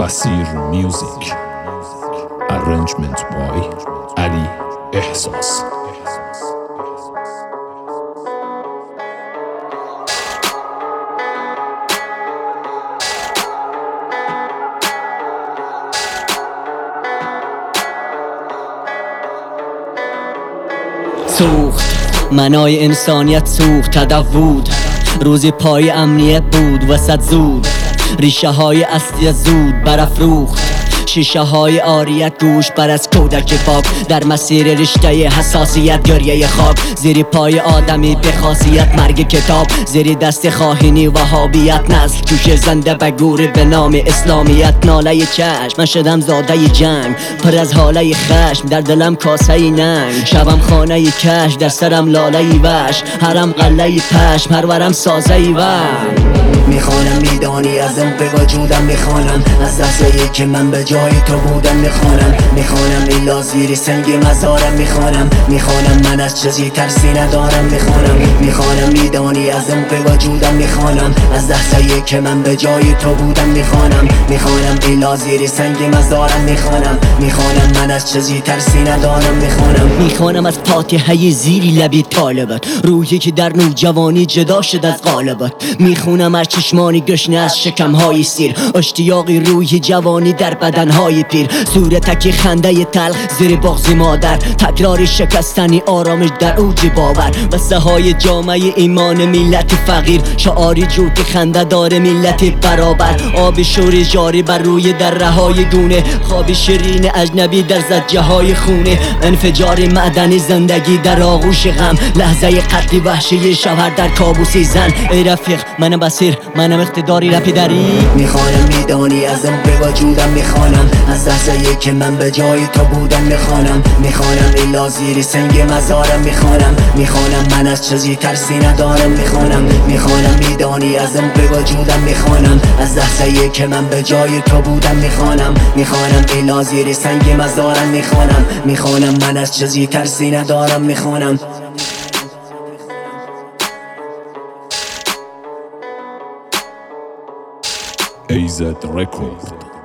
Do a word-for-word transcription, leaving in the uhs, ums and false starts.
Basir Music. Arrangement by Ali Ehsas. سوخت منای انسانیت، سوخت تدود روزی پای امنیت بود وسط زود، ریشه های اصلی زود برافروخت، شیشه های آریت گوش بر از کودک پاک، در مسیر رشته حساسیت گریه خاک، زیر پای آدمی به خاصیت مرگ کتاب، زیر دست خواهینی وهابیت، نسل کش زنده به گور به نام اسلامیت، ناله چشم من شدم زاده جنگ، پر از حاله خشم در دلم کاسه ننگ، شبم خانه کش در سرم لاله وش، هرم قله پشم هر ورم سازه وش. میخوانم میدانی ازم به وجودم، میخوانم از لحظه‌ای که من به جای تو بودم، میخوانم میخوانم ایلا زیر سنگ مزارم، میخوانم میخوانم من از چیزی ترسی ندارم، میخوانم میخوانم میدانی ازم به وجودم، میخوانم از لحظه‌ای که من به جای تو بودم، میخوانم میخوانم ایلا زیر سنگ مزارم، میخوانم میخوانم من از چیزی ترسی ندارم، میخوانم میخوانم از فاتحه زیری لبی طالبت، روحی که در نوجوانی جدا شد از غالبت، میخونم از چشمانی گشنه از شکمهای سیر، اشتیاقی روی جوانی در بدنهای پیر، صورتکی خنده تلخ زیر بغض مادر، تکراری شکستنی آرامش در اوج باور، و سهای جامعه ایمان ملت فقیر، شعاری جو که خنده داره ملت برابر، آب شوری جاری بر روی دره های گونه، خواب شیرین اجنبی در زجه های خونه، انفجار معدنی زندگی در آغوش غم، لحظه قتل وحشی شوهر در کابوسی زن. ای رفیق منم بصیر، منم اقتداری رپی داری، میخوانم میدانی ازم به وجودم، میخوانم از لحظه‌ای که من به جای تو بودم، میخوانم میخوانم ایلا زیر سنگ مزارم، میخوانم میخوانم من از چیزی ترسی ندارم، میخوانم میخوانم میدانی ازم به وجودم، میخوانم از لحظه‌ای که من به جای تو بودم، میخوانم میخوانم ایلا زیر سنگ مزارم، میخوانم میخوانم من از چیزی ترسی ندارم، میخوانم. A Z Record.